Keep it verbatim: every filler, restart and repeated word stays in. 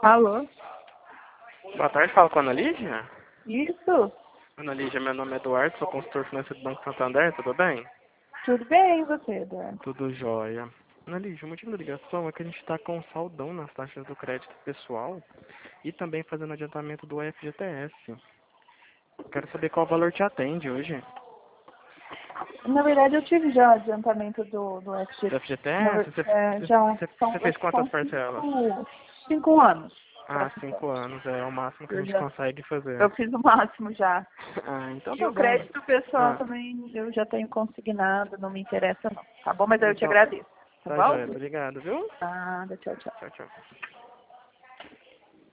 Alô? Boa tarde, falo com a Ana Lídia. Isso? Ana Lídia, meu nome é Eduardo, sou consultor financeiro do Banco Santander, tudo bem? Tudo bem, e você, Eduardo? Tudo jóia. Ana Lídia, o motivo da ligação é que a gente está com um saldão nas taxas do crédito pessoal e também fazendo adiantamento do F G T S. Quero saber qual valor te atende hoje. Na verdade, eu tive já adiantamento do, do Do F G T. F G T Na S? ver- Você, é, você, já você, são, você fez quantas são parcelas? cinco, cinco anos. Ah, cinco anos, é o máximo que a Eu, gente já, consegue fazer. eu fiz o máximo já. Ah, então E tá o bom. crédito pessoal Ah, também eu já tenho consignado, não me interessa não. Tá bom? Mas eu te então, agradeço. Tá tá bom? jóia, obrigado, viu? Nada, tchau, tchau. Tchau, tchau.